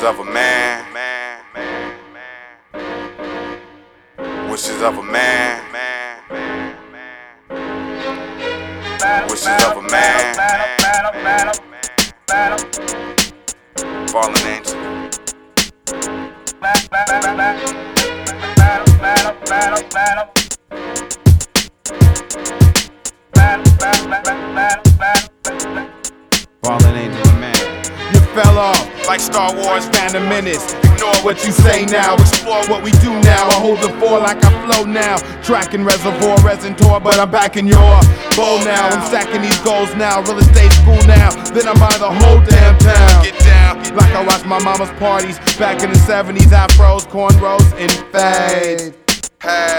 Wishes of a man. Wishes of a man. Wishes of a man. Fallen angel. Fallen angel, man. You fell off like Star Wars Phantom Menace. Ignore what you say now, explore what we do now. I hold the four like I flow now. Tracking reservoir, resin tour, but I'm back in your bowl now. I'm stacking these goals now, real estate school now. Then I'm by the whole damn town. Get down. Like I watched my mama's parties back in the 70s. Afros, cornrows, and fade.